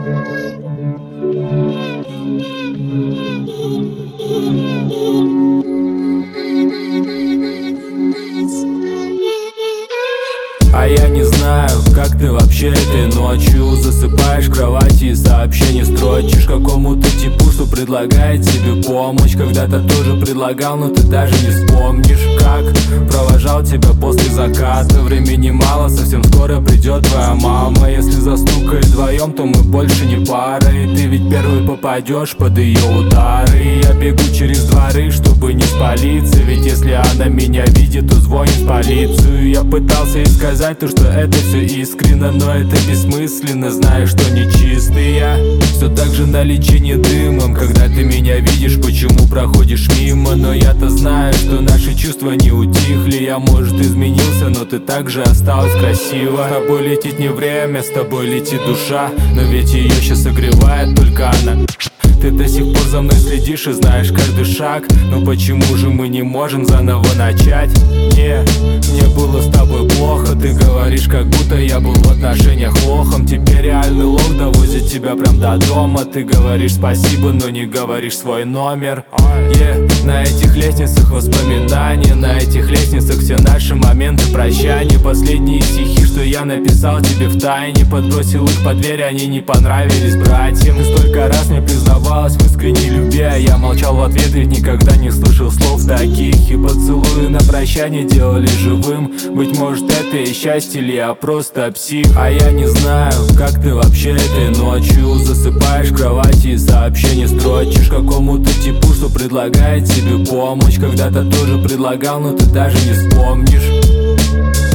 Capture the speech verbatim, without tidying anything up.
А я не знаю, как ты вообще этой ночью засыпаешь в кровати и сообщения строчишь какому-то типу, что предлагает тебе помощь. Когда-то тоже предлагал, но ты даже не вспомнишь, как провожал тебя после заката. Времени мало, совсем скоро придет твоя мама. Если застукает вдвоем, то мы больше не пара, и ты ведь первый попадешь под ее удары. Я бегу через дворы, чтобы не спалиться, ведь если она меня видит, то звонит в полицию. Я пытался ей сказать то, что это все искренно, но это бессмысленно, зная, что нечистый я. Все так же на лечении дымом, когда ты меня видишь, почему проходишь мимо. Но я-то знаю, что наши чувства не утихли. Я, может, изменился, но ты также осталась красива. С тобой летит не время, с тобой летит душа, но ведь ее сейчас согревает только она. Ты до сих пор за мной следишь и знаешь каждый шаг, но почему же мы не можем заново начать? Не, мне было с тобой плохо. Ты говоришь, как будто я был в отношениях лохом. Теперь реальный лох довозит тебя прям до дома. Ты говоришь спасибо, но не говоришь свой номер. yeah. На этих лестницах воспоминания, на этих лестницах все наши моменты прощания. Последние стихи, что я написал тебе в тайне, подбросил их под дверь, они не понравились братьям. Ты столько раз мне признавалась в искренней любви, а я молчал в ответ, ведь никогда не слышал слов таких. И поцелуи на прощание делали живым. Быть может, это и счастье, или я просто псих. А я не знаю, как ты вообще этой ночью засыпаешь в кровати и сообщения строчишь какому-то типу, что предлагает тебе помощь. Когда-то тоже предлагал, но ты даже не вспомнишь.